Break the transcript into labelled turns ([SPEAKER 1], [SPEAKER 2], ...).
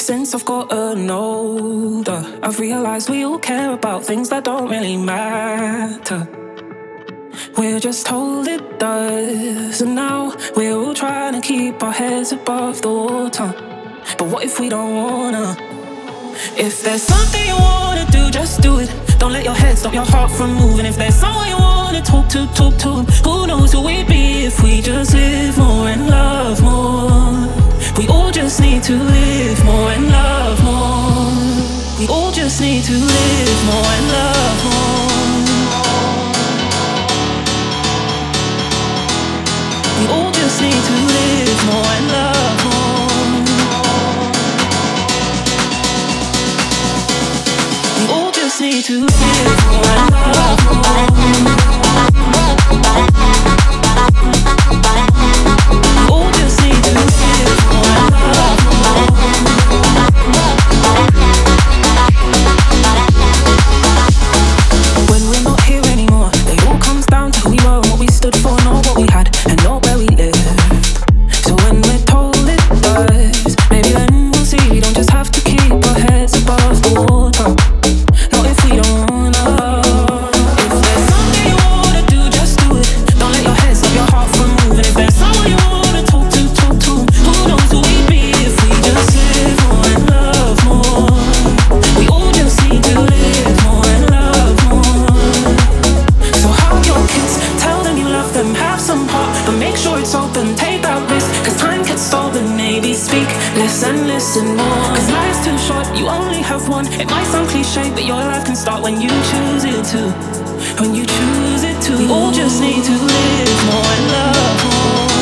[SPEAKER 1] since I've gotten older, I've realized we all care about things that don't really matter. We're just told it does, and now we're all trying to keep our heads above the water. But what if we don't wanna? If there's something you wanna do, just do it. Don't let your head stop your heart from moving. If there's someone you wanna talk to, talk to. Who knows who we'd be if we just live more and love more. We all just need to live more and love more. We all just need to live more and love more. We all just need to live more and love more. We all just need to live more and love more. We all just need to live more and love more. When we're not here anymore, it all comes down to who we were and what we stood for, not what we had and not where we lived. So when we're told it does, maybe then we'll see we don't just have to keep our heads above the water. Not if we don't wanna. If there's something you wanna do, just do it. Don't let your head stop your heart from moving. If there's someone you wanna talk to, talk to. Who knows who we'd be if we just live more and love more. We all just need to live more and love more. So hug your kids, tell them you love them, have some heart, but make sure it's open, take that risk. Cause time gets stolen, maybe speak less and listen more. Cause life's too short, you only have one. It might sound cliche, but your life can start when you choose it to. When you choose it to. We all just need to live more and love more.